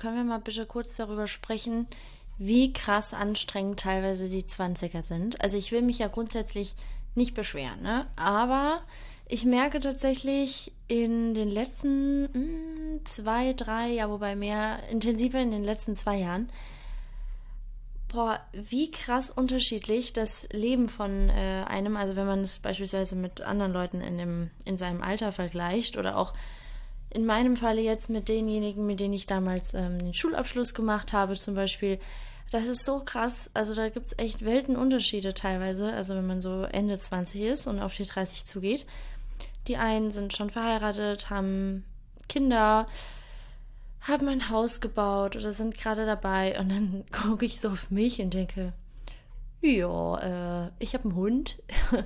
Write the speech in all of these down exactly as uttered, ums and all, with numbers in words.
können wir mal bitte kurz darüber sprechen, wie krass anstrengend teilweise die Zwanziger sind. Also ich will mich ja grundsätzlich nicht beschweren, ne? Aber ich merke tatsächlich in den letzten mh, zwei, drei, ja wobei mehr intensiver in den letzten zwei Jahren, boah, wie krass unterschiedlich das Leben von äh, einem, also wenn man es beispielsweise mit anderen Leuten in dem, in seinem Alter vergleicht oder auch in meinem Falle jetzt mit denjenigen, mit denen ich damals ähm, den Schulabschluss gemacht habe zum Beispiel, das ist so krass, also da gibt es echt Weltenunterschiede teilweise, also wenn man so Ende zwanzig ist und auf die dreißig zugeht. Die einen sind schon verheiratet, haben Kinder, haben ein Haus gebaut oder sind gerade dabei und dann gucke ich so auf mich und denke, ja, äh, ich habe einen Hund,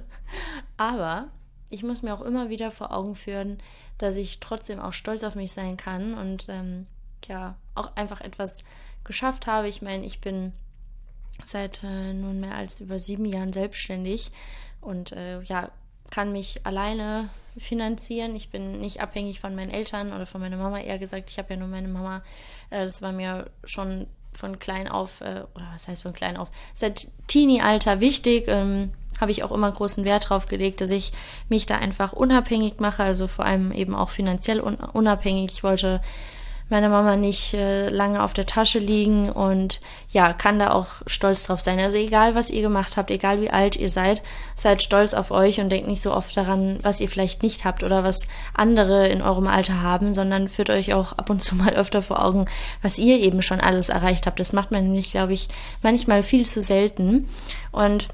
aber ich muss mir auch immer wieder vor Augen führen, dass ich trotzdem auch stolz auf mich sein kann und ähm, ja, auch einfach etwas geschafft habe. Ich meine, ich bin seit äh, nun mehr als über sieben Jahren selbstständig und äh, ja, kann mich alleine finanzieren. Ich bin nicht abhängig von meinen Eltern oder von meiner Mama, eher gesagt, ich habe ja nur meine Mama. Äh, das war mir schon von klein auf, äh, oder was heißt von klein auf, seit Teenie-Alter wichtig, ähm, habe ich auch immer großen Wert drauf gelegt, dass ich mich da einfach unabhängig mache, also vor allem eben auch finanziell un- unabhängig. Ich wollte meiner Mama nicht äh, lange auf der Tasche liegen und ja, kann da auch stolz drauf sein. Also egal, was ihr gemacht habt, egal wie alt ihr seid, seid stolz auf euch und denkt nicht so oft daran, was ihr vielleicht nicht habt oder was andere in eurem Alter haben, sondern führt euch auch ab und zu mal öfter vor Augen, was ihr eben schon alles erreicht habt. Das macht man nämlich, glaube ich, manchmal viel zu selten. Und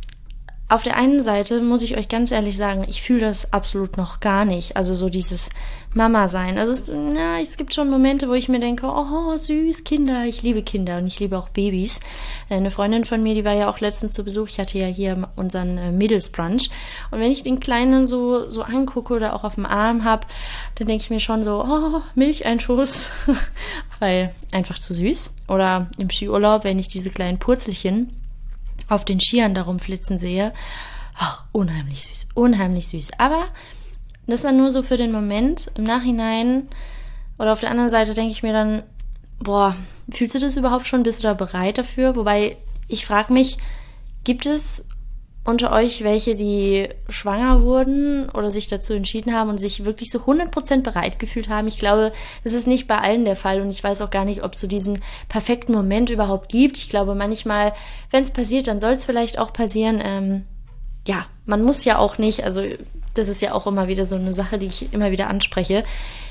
auf der einen Seite muss ich euch ganz ehrlich sagen, ich fühle das absolut noch gar nicht. Also so dieses Mama-Sein. Also es, na, es gibt schon Momente, wo ich mir denke, oh süß, Kinder. Ich liebe Kinder und ich liebe auch Babys. Eine Freundin von mir, die war ja auch letztens zu Besuch. Ich hatte ja hier unseren äh, Mädelsbrunch. Und wenn ich den Kleinen so, so angucke oder auch auf dem Arm habe, dann denke ich mir schon so, oh, Milcheinschuss. Weil einfach zu süß. Oder im Skiurlaub, wenn ich diese kleinen Purzelchen auf den Skiern darum flitzen sehe. Oh, unheimlich süß, unheimlich süß. Aber das ist dann nur so für den Moment. Im Nachhinein oder auf der anderen Seite denke ich mir dann, boah, fühlst du das überhaupt schon? Bist du da bereit dafür? Wobei, ich frage mich, gibt es unter euch welche, die schwanger wurden oder sich dazu entschieden haben und sich wirklich so hundert Prozent bereit gefühlt haben? Ich glaube, das ist nicht bei allen der Fall und ich weiß auch gar nicht, ob es so diesen perfekten Moment überhaupt gibt. Ich glaube manchmal, wenn es passiert, dann soll es vielleicht auch passieren. Ähm, ja, man muss ja auch nicht, also das ist ja auch immer wieder so eine Sache, die ich immer wieder anspreche.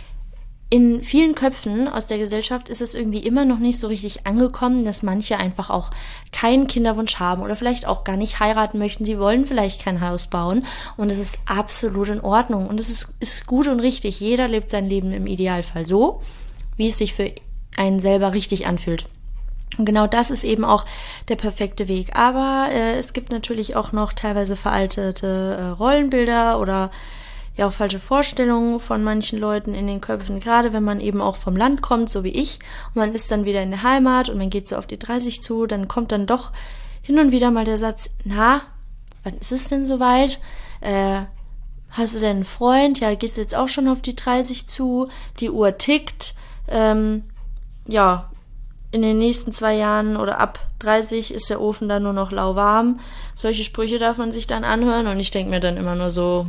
In vielen Köpfen aus der Gesellschaft ist es irgendwie immer noch nicht so richtig angekommen, dass manche einfach auch keinen Kinderwunsch haben oder vielleicht auch gar nicht heiraten möchten. Sie wollen vielleicht kein Haus bauen und es ist absolut in Ordnung und es ist, ist gut und richtig. Jeder lebt sein Leben im Idealfall so, wie es sich für einen selber richtig anfühlt. Und genau das ist eben auch der perfekte Weg. Aber äh, es gibt natürlich auch noch teilweise veraltete äh, Rollenbilder oder ja auch falsche Vorstellungen von manchen Leuten in den Köpfen, gerade wenn man eben auch vom Land kommt, so wie ich, und man ist dann wieder in der Heimat und man geht so auf die dreißig zu, dann kommt dann doch hin und wieder mal der Satz, na, wann ist es denn soweit? Äh, hast du denn einen Freund? Ja, gehst du jetzt auch schon auf die dreißig zu, die Uhr tickt, ähm, ja, in den nächsten zwei Jahren oder ab dreißig ist der Ofen dann nur noch lauwarm. Solche Sprüche darf man sich dann anhören und ich denke mir dann immer nur so,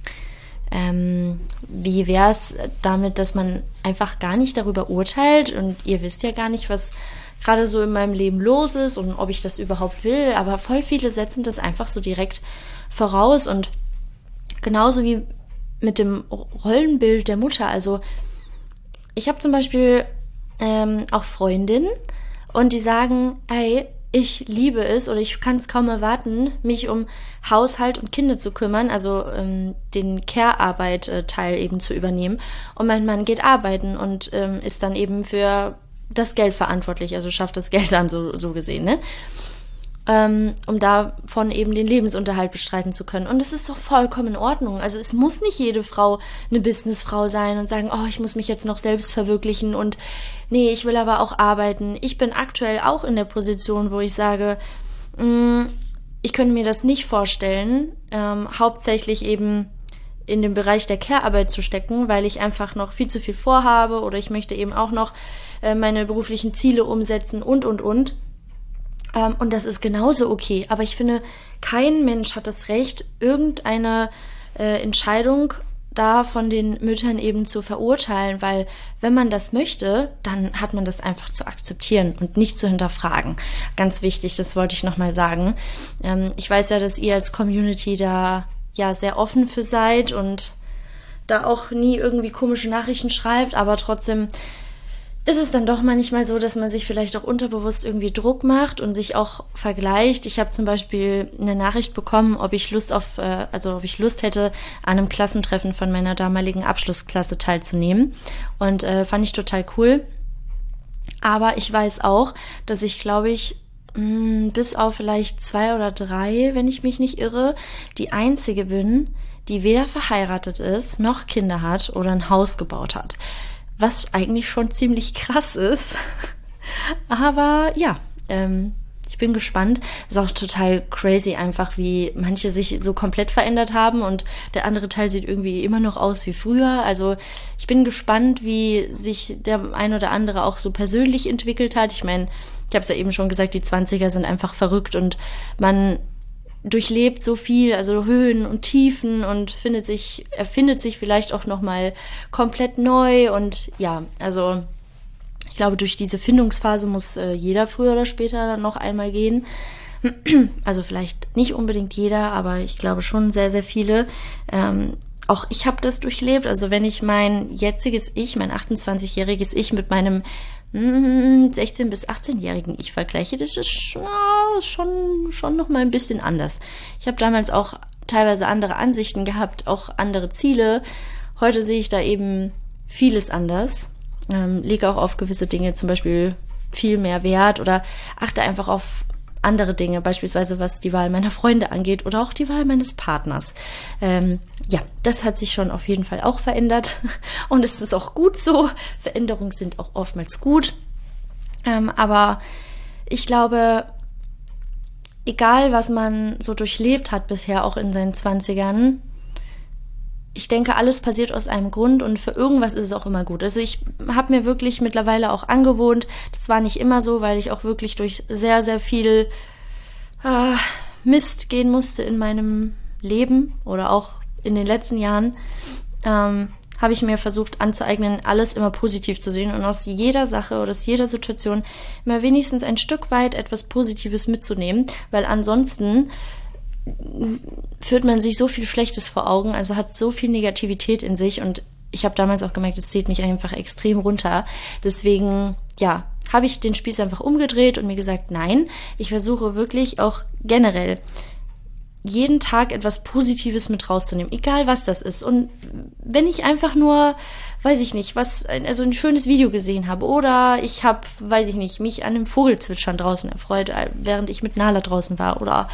Ähm, wie wäre es damit, dass man einfach gar nicht darüber urteilt und ihr wisst ja gar nicht, was gerade so in meinem Leben los ist und ob ich das überhaupt will, aber voll viele setzen das einfach so direkt voraus und genauso wie mit dem Rollenbild der Mutter, also ich habe zum Beispiel ähm, auch Freundinnen und die sagen, ey, ich liebe es oder ich kann es kaum erwarten, mich um Haushalt und Kinder zu kümmern, also ähm, den Care-Arbeit-Teil eben zu übernehmen. Und mein Mann geht arbeiten und ähm, ist dann eben für das Geld verantwortlich, also schafft das Geld dann so, so gesehen, ne? Ähm, um davon eben den Lebensunterhalt bestreiten zu können. Und das ist doch vollkommen in Ordnung. Also es muss nicht jede Frau eine Businessfrau sein und sagen, oh, ich muss mich jetzt noch selbst verwirklichen und nee, ich will aber auch arbeiten. Ich bin aktuell auch in der Position, wo ich sage, mh, ich könnte mir das nicht vorstellen, ähm, hauptsächlich eben in den Bereich der Care-Arbeit zu stecken, weil ich einfach noch viel zu viel vorhabe oder ich möchte eben auch noch äh, meine beruflichen Ziele umsetzen und, und, und. Ähm, und das ist genauso okay. Aber ich finde, kein Mensch hat das Recht, irgendeine äh, Entscheidung da von den Müttern eben zu verurteilen, weil wenn man das möchte, dann hat man das einfach zu akzeptieren und nicht zu hinterfragen. Ganz wichtig, das wollte ich nochmal sagen. Ähm, ich weiß ja, dass ihr als Community da ja sehr offen für seid und da auch nie irgendwie komische Nachrichten schreibt, aber trotzdem ist es dann doch manchmal so, dass man sich vielleicht auch unterbewusst irgendwie Druck macht und sich auch vergleicht. Ich habe zum Beispiel eine Nachricht bekommen, ob ich Lust auf, äh, also ob ich Lust hätte, an einem Klassentreffen von meiner damaligen Abschlussklasse teilzunehmen. Und äh, fand ich total cool. Aber ich weiß auch, dass ich, glaube ich, mh, bis auf vielleicht zwei oder drei, wenn ich mich nicht irre, die einzige bin, die weder verheiratet ist, noch Kinder hat oder ein Haus gebaut hat. Was eigentlich schon ziemlich krass ist. Aber ja, ähm, ich bin gespannt. Ist auch total crazy einfach, wie manche sich so komplett verändert haben und der andere Teil sieht irgendwie immer noch aus wie früher. Also ich bin gespannt, wie sich der ein oder andere auch so persönlich entwickelt hat. Ich meine, ich habe es ja eben schon gesagt, die Zwanziger sind einfach verrückt und man durchlebt so viel, also Höhen und Tiefen und findet sich, erfindet sich vielleicht auch nochmal komplett neu und ja, also ich glaube, durch diese Findungsphase muss äh, jeder früher oder später dann noch einmal gehen. Also vielleicht nicht unbedingt jeder, aber ich glaube schon sehr, sehr viele. Ähm, auch ich habe das durchlebt, also wenn ich mein jetziges Ich, mein achtundzwanzigjähriges Ich mit meinem sechzehn- bis achtzehnjährigen Ich vergleiche, das ist schon, schon, schon noch mal ein bisschen anders. Ich habe damals auch teilweise andere Ansichten gehabt, auch andere Ziele. Heute sehe ich da eben vieles anders. Ähm, lege auch auf gewisse Dinge zum Beispiel viel mehr Wert oder achte einfach auf andere Dinge, beispielsweise was die Wahl meiner Freunde angeht oder auch die Wahl meines Partners. Ähm, ja, das hat sich schon auf jeden Fall auch verändert und es ist auch gut so. Veränderungen sind auch oftmals gut. Ähm, aber ich glaube, egal was man so durchlebt hat bisher, auch in seinen Zwanzigern, ich denke, alles passiert aus einem Grund und für irgendwas ist es auch immer gut. Also ich habe mir wirklich mittlerweile auch angewohnt, das war nicht immer so, weil ich auch wirklich durch sehr, sehr viel äh, Mist gehen musste in meinem Leben oder auch in den letzten Jahren, ähm, habe ich mir versucht anzueignen, alles immer positiv zu sehen und aus jeder Sache oder aus jeder Situation immer wenigstens ein Stück weit etwas Positives mitzunehmen, weil ansonsten führt man sich so viel Schlechtes vor Augen, also hat so viel Negativität in sich und ich habe damals auch gemerkt, es zieht mich einfach extrem runter. Deswegen, ja, habe ich den Spieß einfach umgedreht und mir gesagt, nein, ich versuche wirklich auch generell jeden Tag etwas Positives mit rauszunehmen, egal was das ist. Und wenn ich einfach nur, weiß ich nicht, was, also ein schönes Video gesehen habe oder ich habe, weiß ich nicht, mich an dem Vogelzwitschern draußen erfreut, während ich mit Nala draußen war oder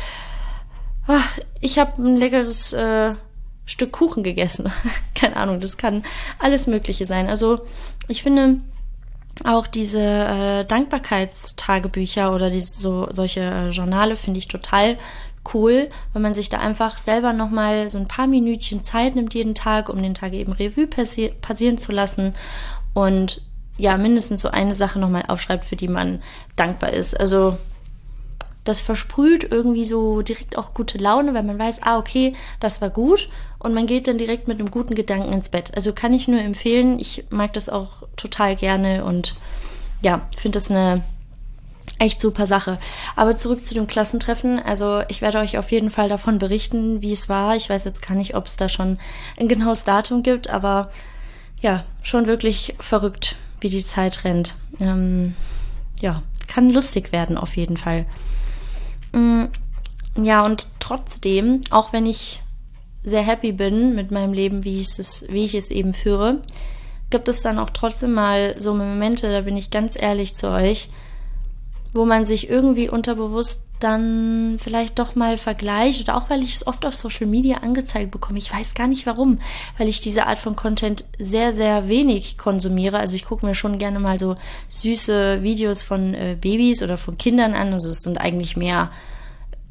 ich habe ein leckeres äh, Stück Kuchen gegessen. Keine Ahnung, das kann alles Mögliche sein. Also ich finde auch diese äh, Dankbarkeitstagebücher oder diese, so, solche äh, Journale finde ich total cool, wenn man sich da einfach selber nochmal so ein paar Minütchen Zeit nimmt jeden Tag, um den Tag eben Revue passi- passieren zu lassen und ja, mindestens so eine Sache nochmal aufschreibt, für die man dankbar ist. Also das versprüht irgendwie so direkt auch gute Laune, weil man weiß, ah, okay, das war gut und man geht dann direkt mit einem guten Gedanken ins Bett. Also kann ich nur empfehlen, ich mag das auch total gerne und ja, finde das eine echt super Sache. Aber zurück zu dem Klassentreffen, also ich werde euch auf jeden Fall davon berichten, wie es war. Ich weiß jetzt gar nicht, ob es da schon ein genaues Datum gibt, aber ja, schon wirklich verrückt, wie die Zeit rennt. Ähm, ja, kann lustig werden auf jeden Fall. Ja, und trotzdem, auch wenn ich sehr happy bin mit meinem Leben, wie ich es, wie ich es eben führe, gibt es dann auch trotzdem mal so Momente, da bin ich ganz ehrlich zu euch, wo man sich irgendwie unterbewusst dann vielleicht doch mal vergleicht oder auch, weil ich es oft auf Social Media angezeigt bekomme. Ich weiß gar nicht warum, weil ich diese Art von Content sehr, sehr wenig konsumiere. Also ich gucke mir schon gerne mal so süße Videos von äh, Babys oder von Kindern an. Also es sind eigentlich mehr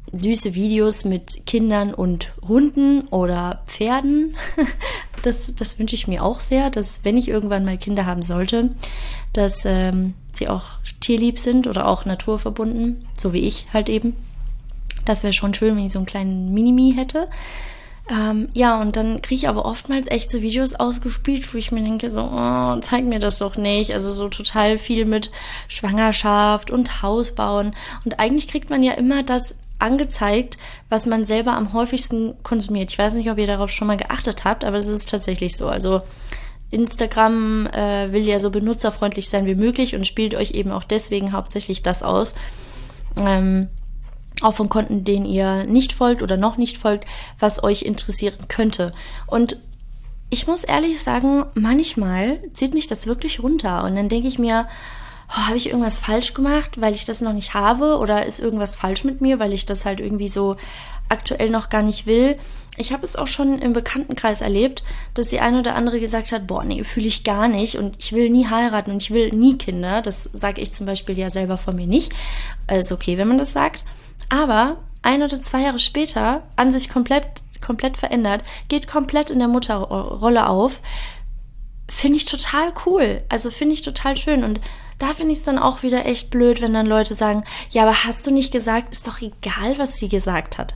süße Videos mit Kindern und Hunden oder Pferden. Das, das wünsche ich mir auch sehr, dass, wenn ich irgendwann mal Kinder haben sollte, dass ähm, sie auch tierlieb sind oder auch naturverbunden, so wie ich halt eben. Das wäre schon schön, wenn ich so einen kleinen Minimi hätte. Ähm, ja, und dann kriege ich aber oftmals echt so Videos ausgespielt, wo ich mir denke, so, oh, zeig mir das doch nicht. Also so total viel mit Schwangerschaft und Hausbauen. Und eigentlich kriegt man ja immer das angezeigt, was man selber am häufigsten konsumiert. Ich weiß nicht, ob ihr darauf schon mal geachtet habt, aber es ist tatsächlich so. Also Instagram äh, will ja so benutzerfreundlich sein wie möglich und spielt euch eben auch deswegen hauptsächlich das aus. Ähm, auch von Konten, denen ihr nicht folgt oder noch nicht folgt, was euch interessieren könnte. Und ich muss ehrlich sagen, manchmal zieht mich das wirklich runter. Und dann denke ich mir, oh, habe ich irgendwas falsch gemacht, weil ich das noch nicht habe? Oder ist irgendwas falsch mit mir, weil ich das halt irgendwie so aktuell noch gar nicht will? Ich habe es auch schon im Bekanntenkreis erlebt, dass die eine oder andere gesagt hat, boah, nee, fühle ich gar nicht und ich will nie heiraten und ich will nie Kinder. Das sage ich zum Beispiel ja selber von mir nicht. Ist okay, wenn man das sagt. Aber ein oder zwei Jahre später an sich komplett, komplett verändert, geht komplett in der Mutterrolle auf, finde ich total cool. Also finde ich total schön. Und da finde ich es dann auch wieder echt blöd, wenn dann Leute sagen, ja, aber hast du nicht gesagt, ist doch egal, was sie gesagt hat.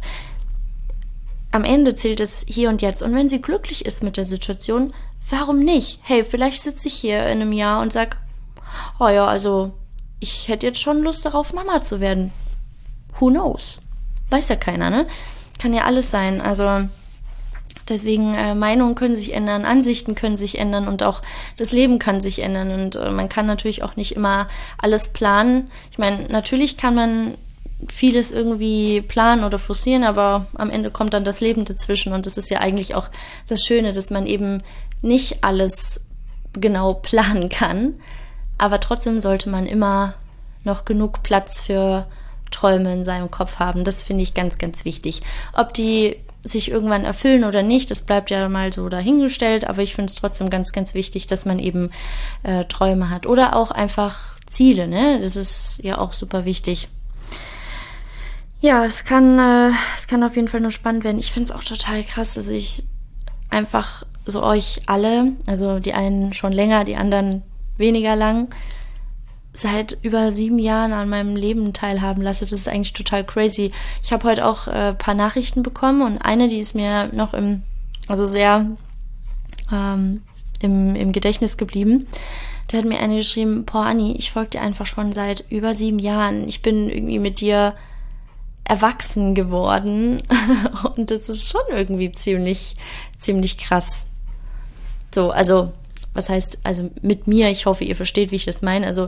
Am Ende zählt es hier und jetzt. Und wenn sie glücklich ist mit der Situation, warum nicht? Hey, vielleicht sitze ich hier in einem Jahr und sage, oh ja, also ich hätte jetzt schon Lust darauf, Mama zu werden. Who knows? Weiß ja keiner, ne? Kann ja alles sein. Also deswegen, äh, Meinungen können sich ändern, Ansichten können sich ändern und auch das Leben kann sich ändern. Und äh, man kann natürlich auch nicht immer alles planen. Ich meine, natürlich kann man vieles irgendwie planen oder forcieren, aber am Ende kommt dann das Leben dazwischen. Und das ist ja eigentlich auch das Schöne, dass man eben nicht alles genau planen kann. Aber trotzdem sollte man immer noch genug Platz für Träume in seinem Kopf haben. Das finde ich ganz, ganz wichtig. Ob die sich irgendwann erfüllen oder nicht, das bleibt ja mal so dahingestellt, aber ich finde es trotzdem ganz, ganz wichtig, dass man eben äh, Träume hat. Oder auch einfach Ziele, ne? Das ist ja auch super wichtig. Ja, es kann, äh, es kann auf jeden Fall nur spannend werden. Ich finde es auch total krass, dass ich einfach so euch alle, also die einen schon länger, die anderen weniger lang, seit über sieben Jahren an meinem Leben teilhaben lasse. Das ist eigentlich total crazy. Ich habe heute auch ein äh, paar Nachrichten bekommen und eine, die ist mir noch im, also sehr ähm, im, im Gedächtnis geblieben. Da hat mir eine geschrieben, boah Anni, ich folge dir einfach schon seit über sieben Jahren. Ich bin irgendwie mit dir erwachsen geworden und das ist schon irgendwie ziemlich, ziemlich krass. So, also, was heißt, also mit mir, ich hoffe, ihr versteht, wie ich das meine, also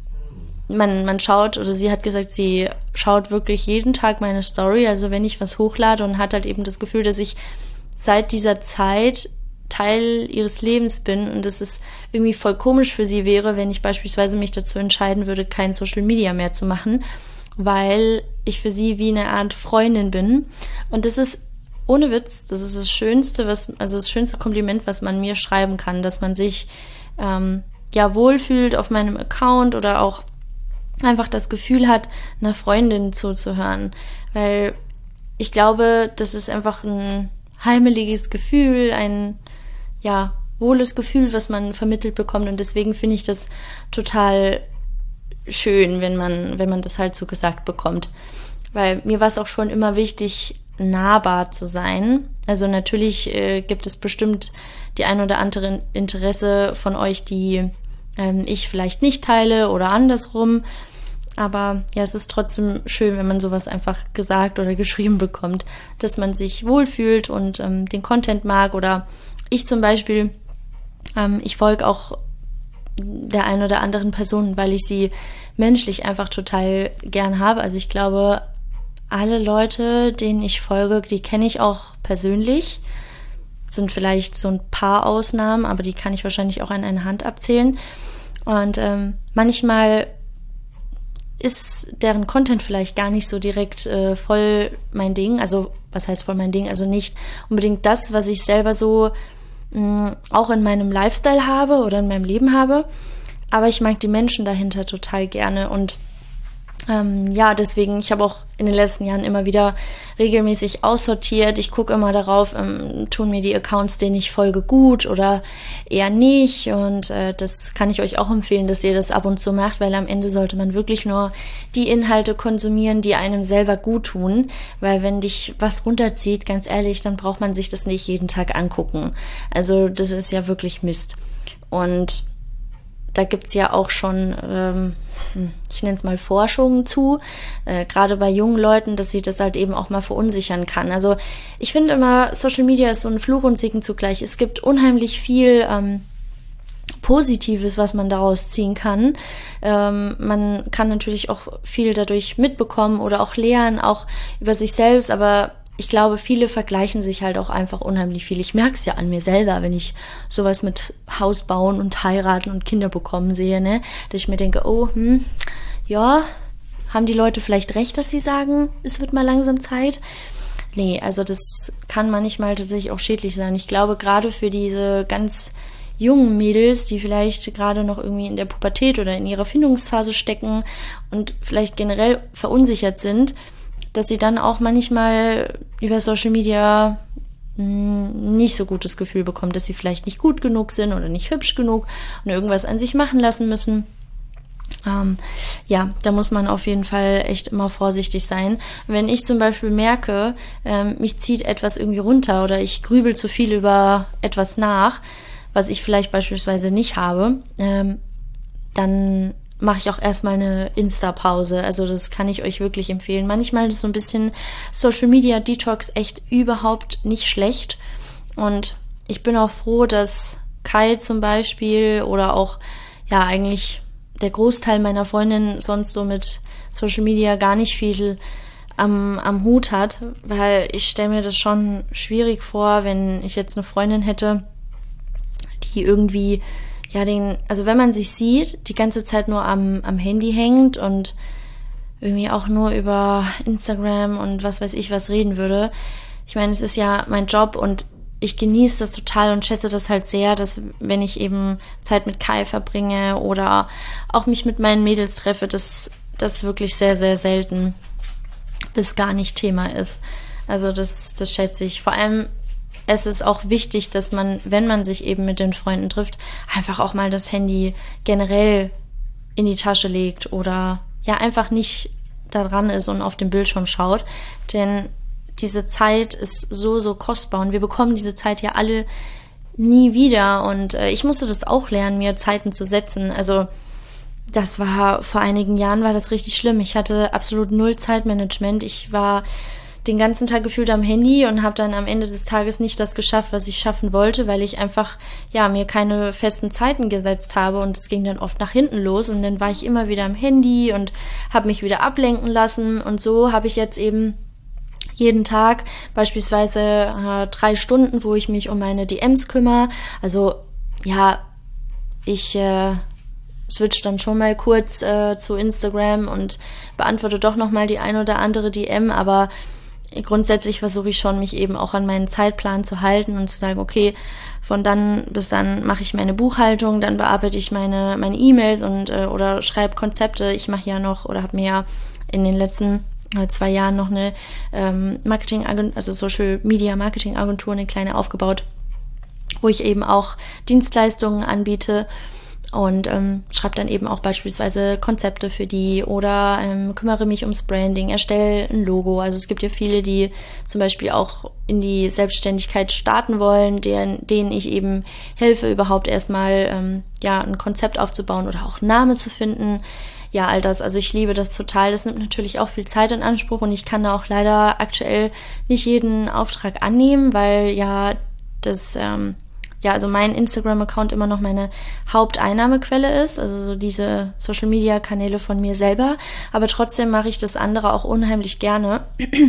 Man, man schaut, oder sie hat gesagt, sie schaut wirklich jeden Tag meine Story, also wenn ich was hochlade und hat halt eben das Gefühl, dass ich seit dieser Zeit Teil ihres Lebens bin und dass es irgendwie voll komisch für sie wäre, wenn ich beispielsweise mich dazu entscheiden würde, kein Social Media mehr zu machen, weil ich für sie wie eine Art Freundin bin. Und das ist ohne Witz, das ist das Schönste, was, also das schönste Kompliment, was man mir schreiben kann, dass man sich ähm, ja wohlfühlt auf meinem Account oder auch einfach das Gefühl hat, einer Freundin zuzuhören. Weil ich glaube, das ist einfach ein heimeliges Gefühl, ein, ja, wohles Gefühl, was man vermittelt bekommt. Und deswegen finde ich das total schön, wenn man, wenn man das halt so gesagt bekommt. Weil mir war es auch schon immer wichtig, nahbar zu sein. Also natürlich äh, gibt es bestimmt die ein oder andere Interesse von euch, die ähm, ich vielleicht nicht teile oder andersrum. Aber ja, es ist trotzdem schön, wenn man sowas einfach gesagt oder geschrieben bekommt, dass man sich wohlfühlt und ähm, den Content mag. Oder ich zum Beispiel, ähm, ich folge auch der einen oder anderen Person, weil ich sie menschlich einfach total gern habe. Also ich glaube, alle Leute, denen ich folge, die kenne ich auch persönlich. Sind vielleicht so ein paar Ausnahmen, aber die kann ich wahrscheinlich auch an einer Hand abzählen. Und ähm, manchmal ist deren Content vielleicht gar nicht so direkt äh, voll mein Ding. Also was heißt voll mein Ding? Also nicht unbedingt das, was ich selber so mh, auch in meinem Lifestyle habe oder in meinem Leben habe. Aber ich mag die Menschen dahinter total gerne. Und Ähm, ja, deswegen, ich habe auch in den letzten Jahren immer wieder regelmäßig aussortiert. Ich gucke immer darauf, ähm, tun mir die Accounts, denen ich folge, gut oder eher nicht. Und äh, das kann ich euch auch empfehlen, dass ihr das ab und zu macht, weil am Ende sollte man wirklich nur die Inhalte konsumieren, die einem selber gut tun. Weil wenn dich was runterzieht, ganz ehrlich, dann braucht man sich das nicht jeden Tag angucken. Also das ist ja wirklich Mist. Und da gibt es ja auch schon, ähm, ich nenne es mal Forschungen zu, äh, gerade bei jungen Leuten, dass sie das halt eben auch mal verunsichern kann. Also ich finde immer, Social Media ist so ein Fluch und Segen zugleich. Es gibt unheimlich viel ähm, Positives, was man daraus ziehen kann. Ähm, man kann natürlich auch viel dadurch mitbekommen oder auch lernen, auch über sich selbst, aber ich glaube, viele vergleichen sich halt auch einfach unheimlich viel. Ich merke es ja an mir selber, wenn ich sowas mit Haus bauen und heiraten und Kinder bekommen sehe, ne? Dass ich mir denke, oh, hm, ja, haben die Leute vielleicht recht, dass sie sagen, es wird mal langsam Zeit? Nee, also das kann manchmal tatsächlich auch schädlich sein. Ich glaube, gerade für diese ganz jungen Mädels, die vielleicht gerade noch irgendwie in der Pubertät oder in ihrer Findungsphase stecken und vielleicht generell verunsichert sind, dass sie dann auch manchmal über Social Media mh, nicht so gutes Gefühl bekommen, dass sie vielleicht nicht gut genug sind oder nicht hübsch genug und irgendwas an sich machen lassen müssen. Ähm, ja, da muss man auf jeden Fall echt immer vorsichtig sein. Wenn ich zum Beispiel merke, ähm, mich zieht etwas irgendwie runter oder ich grübel zu viel über etwas nach, was ich vielleicht beispielsweise nicht habe, ähm, dann mache ich auch erstmal eine Insta-Pause. Also das kann ich euch wirklich empfehlen. Manchmal ist so ein bisschen Social Media Detox echt überhaupt nicht schlecht. Und ich bin auch froh, dass Kai zum Beispiel oder auch ja eigentlich der Großteil meiner Freundinnen sonst so mit Social Media gar nicht viel am, am Hut hat, weil ich stelle mir das schon schwierig vor, wenn ich jetzt eine Freundin hätte, die irgendwie ja, den, also wenn man sich sieht, die ganze Zeit nur am, am Handy hängt und irgendwie auch nur über Instagram und was weiß ich was reden würde. Ich meine, es ist ja mein Job und ich genieße das total und schätze das halt sehr, dass wenn ich eben Zeit mit Kai verbringe oder auch mich mit meinen Mädels treffe, dass das wirklich sehr, sehr selten bis gar nicht Thema ist. Also das, das schätze ich. Vor allem es ist auch wichtig, dass man, wenn man sich eben mit den Freunden trifft, einfach auch mal das Handy generell in die Tasche legt oder ja einfach nicht da dran ist und auf den Bildschirm schaut. Denn diese Zeit ist so, so kostbar und wir bekommen diese Zeit ja alle nie wieder. Und äh, ich musste das auch lernen, mir Zeiten zu setzen. Also das war, vor einigen Jahren war das richtig schlimm. Ich hatte absolut null Zeitmanagement. Ich war den ganzen Tag gefühlt am Handy und habe dann am Ende des Tages nicht das geschafft, was ich schaffen wollte, weil ich einfach ja mir keine festen Zeiten gesetzt habe und es ging dann oft nach hinten los und dann war ich immer wieder am Handy und habe mich wieder ablenken lassen und so habe ich jetzt eben jeden Tag beispielsweise äh, drei Stunden, wo ich mich um meine D Ms kümmere. Also ja, ich äh, switch dann schon mal kurz äh, zu Instagram und beantworte doch nochmal die ein oder andere D M, aber grundsätzlich versuche ich schon, mich eben auch an meinen Zeitplan zu halten und zu sagen, okay, von dann bis dann mache ich meine Buchhaltung, dann bearbeite ich meine meine E-Mails und äh, oder schreibe Konzepte. Ich mache ja noch oder habe mir ja in den letzten äh, zwei Jahren noch eine ähm, Marketing, also Social Media Marketing Agentur, eine kleine aufgebaut, wo ich eben auch Dienstleistungen anbiete. Und ähm, schreibe dann eben auch beispielsweise Konzepte für die oder ähm, kümmere mich ums Branding, erstelle ein Logo. Also es gibt ja viele, die zum Beispiel auch in die Selbstständigkeit starten wollen, deren, denen ich eben helfe, überhaupt erstmal ähm, ja, ein Konzept aufzubauen oder auch einen Namen zu finden. Ja, all das. Also ich liebe das total. Das nimmt natürlich auch viel Zeit in Anspruch und ich kann da auch leider aktuell nicht jeden Auftrag annehmen, weil ja das... Ähm, ja, also mein Instagram-Account immer noch meine Haupteinnahmequelle ist, also so diese Social-Media-Kanäle von mir selber, aber trotzdem mache ich das andere auch unheimlich gerne,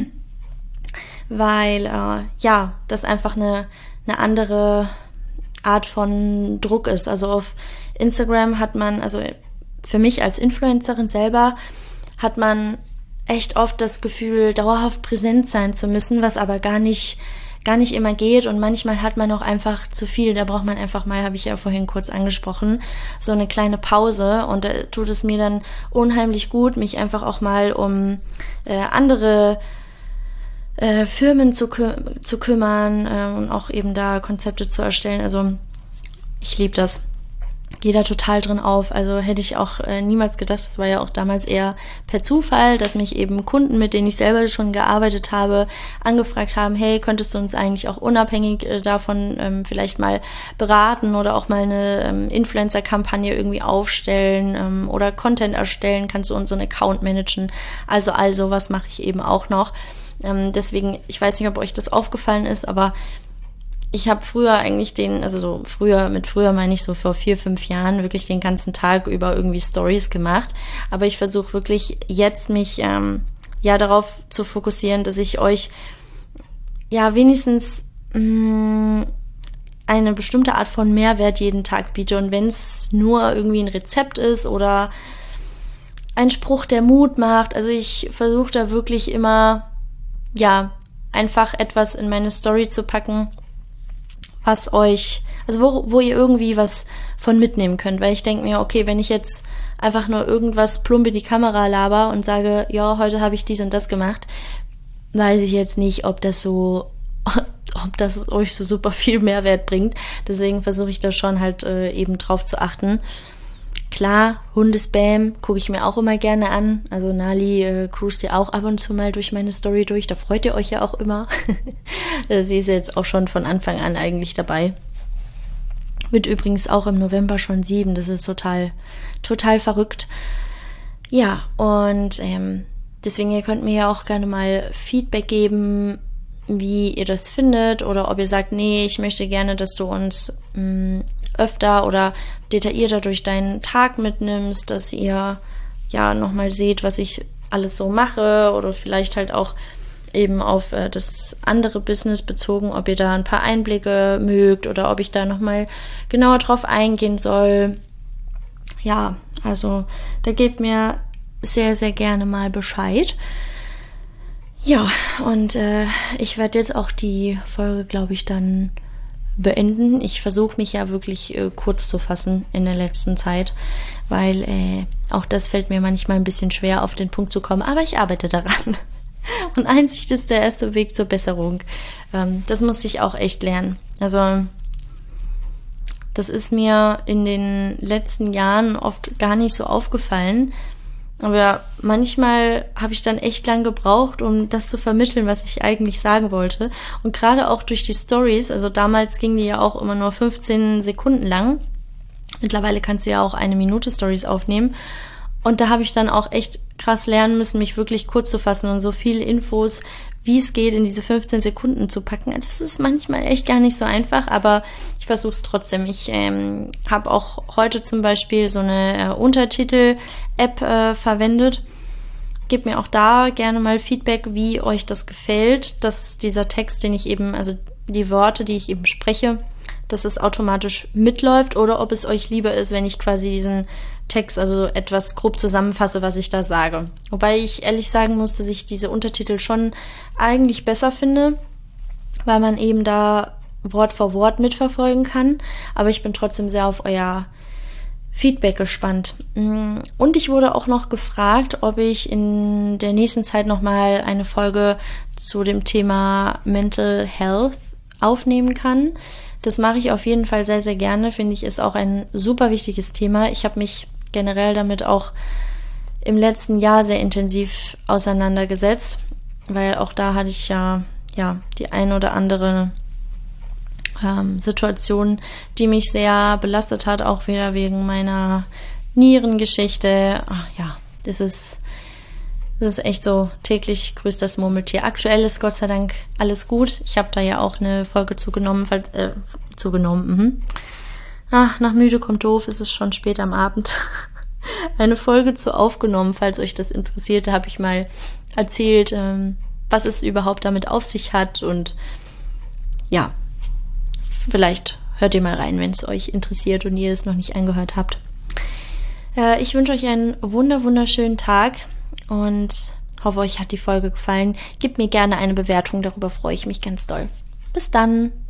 weil, äh, ja, das einfach eine, eine andere Art von Druck ist. Also auf Instagram hat man, also für mich als Influencerin selber, hat man echt oft das Gefühl, dauerhaft präsent sein zu müssen, was aber gar nicht gar nicht immer geht und manchmal hat man auch einfach zu viel. Da braucht man einfach mal, habe ich ja vorhin kurz angesprochen, so eine kleine Pause und da tut es mir dann unheimlich gut, mich einfach auch mal um äh, andere äh, Firmen zu, kü- zu kümmern äh, und auch eben da Konzepte zu erstellen. Also ich liebe das. Gehe da total drin auf. Also hätte ich auch äh, niemals gedacht, das war ja auch damals eher per Zufall, dass mich eben Kunden, mit denen ich selber schon gearbeitet habe, angefragt haben, hey, könntest du uns eigentlich auch unabhängig äh, davon ähm, vielleicht mal beraten oder auch mal eine ähm, Influencer-Kampagne irgendwie aufstellen ähm, oder Content erstellen, kannst du unseren Account managen. Also all sowas mache ich eben auch noch. Ähm, deswegen, ich weiß nicht, ob euch das aufgefallen ist, aber ich habe früher eigentlich den, also so früher, mit früher meine ich so vor vier, fünf Jahren, wirklich den ganzen Tag über irgendwie Stories gemacht. Aber ich versuche wirklich jetzt mich ähm, ja darauf zu fokussieren, dass ich euch ja wenigstens mh, eine bestimmte Art von Mehrwert jeden Tag biete. Und wenn es nur irgendwie ein Rezept ist oder ein Spruch, der Mut macht, also ich versuche da wirklich immer, ja, einfach etwas in meine Story zu packen, was euch, also wo, wo ihr irgendwie was von mitnehmen könnt, weil ich denke mir, okay, wenn ich jetzt einfach nur irgendwas plump in die Kamera laber und sage, ja, heute habe ich dies und das gemacht, weiß ich jetzt nicht, ob das so, ob das euch so super viel Mehrwert bringt. Deswegen versuche ich da schon halt äh, eben drauf zu achten. Klar, Hundespam gucke ich mir auch immer gerne an. Also Nali äh, cruist ja auch ab und zu mal durch meine Story durch. Da freut ihr euch ja auch immer. Sie ist jetzt auch schon von Anfang an eigentlich dabei. Wird übrigens auch im November schon sieben. Das ist total, total verrückt. Ja, und ähm, deswegen, ihr könnt mir ja auch gerne mal Feedback geben, wie ihr das findet oder ob ihr sagt, nee, ich möchte gerne, dass du uns mh, öfter oder detaillierter durch deinen Tag mitnimmst, dass ihr ja nochmal seht, was ich alles so mache oder vielleicht halt auch eben auf äh, das andere Business bezogen, ob ihr da ein paar Einblicke mögt oder ob ich da nochmal genauer drauf eingehen soll. Ja, also da gebt mir sehr, sehr gerne mal Bescheid. Ja, und äh, ich werde jetzt auch die Folge, glaube ich, dann beenden. Ich versuche mich ja wirklich äh, kurz zu fassen in der letzten Zeit, weil äh, auch das fällt mir manchmal ein bisschen schwer, auf den Punkt zu kommen, aber ich arbeite daran. Und Einsicht ist der erste Weg zur Besserung. Ähm, das musste ich auch echt lernen. Also das ist mir in den letzten Jahren oft gar nicht so aufgefallen, aber manchmal habe ich dann echt lang gebraucht, um das zu vermitteln, was ich eigentlich sagen wollte. Und gerade auch durch die Stories, also damals gingen die ja auch immer nur fünfzehn Sekunden lang. Mittlerweile kannst du ja auch eine Minute Stories aufnehmen. Und da habe ich dann auch echt krass lernen müssen, mich wirklich kurz zu fassen und so viele Infos, wie es geht, in diese fünfzehn Sekunden zu packen. Das ist manchmal echt gar nicht so einfach, aber ich versuche es trotzdem. Ich ähm, habe auch heute zum Beispiel so eine äh, Untertitel-App äh, verwendet. Gebt mir auch da gerne mal Feedback, wie euch das gefällt, dass dieser Text, den ich eben, also die Worte, die ich eben spreche, dass es automatisch mitläuft oder ob es euch lieber ist, wenn ich quasi diesen Text, also etwas grob zusammenfasse, was ich da sage. Wobei ich ehrlich sagen muss, dass ich diese Untertitel schon eigentlich besser finde, weil man eben da Wort für Wort mitverfolgen kann. Aber ich bin trotzdem sehr auf euer Feedback gespannt. Und ich wurde auch noch gefragt, ob ich in der nächsten Zeit nochmal eine Folge zu dem Thema Mental Health aufnehmen kann. Das mache ich auf jeden Fall sehr, sehr gerne. Finde ich, ist auch ein super wichtiges Thema. Ich habe mich generell damit auch im letzten Jahr sehr intensiv auseinandergesetzt, weil auch da hatte ich ja, ja die ein oder andere ähm, Situation, die mich sehr belastet hat, auch wieder wegen meiner Nierengeschichte. Ach, ja, das ist, das ist echt so, täglich grüßt das Murmeltier. Aktuell ist Gott sei Dank alles gut. Ich habe da ja auch eine Folge zugenommen, äh, zugenommen, mhm. Ach, nach müde kommt doof, ist es schon spät am Abend. Eine Folge zu aufgenommen, falls euch das interessiert. Da habe ich mal erzählt, ähm, was es überhaupt damit auf sich hat. Und ja, vielleicht hört ihr mal rein, wenn es euch interessiert und ihr es noch nicht angehört habt. Äh, ich wünsche euch einen wunder wunderschönen Tag und hoffe, euch hat die Folge gefallen. Gebt mir gerne eine Bewertung, darüber freue ich mich ganz doll. Bis dann.